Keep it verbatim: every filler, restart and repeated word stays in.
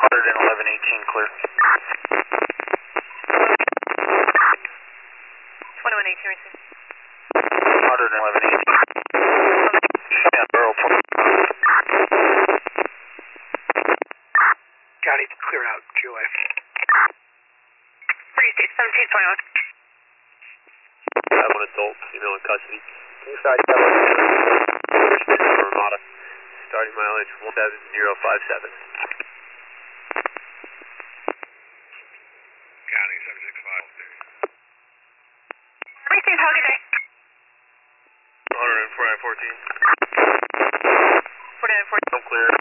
one eleven eighteen clear. twenty-one eighteen received. one eleven eighteen. Cheyenne Barrel. County clear out, Q A. Pretty state seventeen twenty-one. I have one adult, female in custody. Inside seven. Ramada. Starting mileage one seven zero five seven. County seven six five. Received, have a good day. one hundred and forty-nine fourteen. forty-nine fourteen. I'm clear.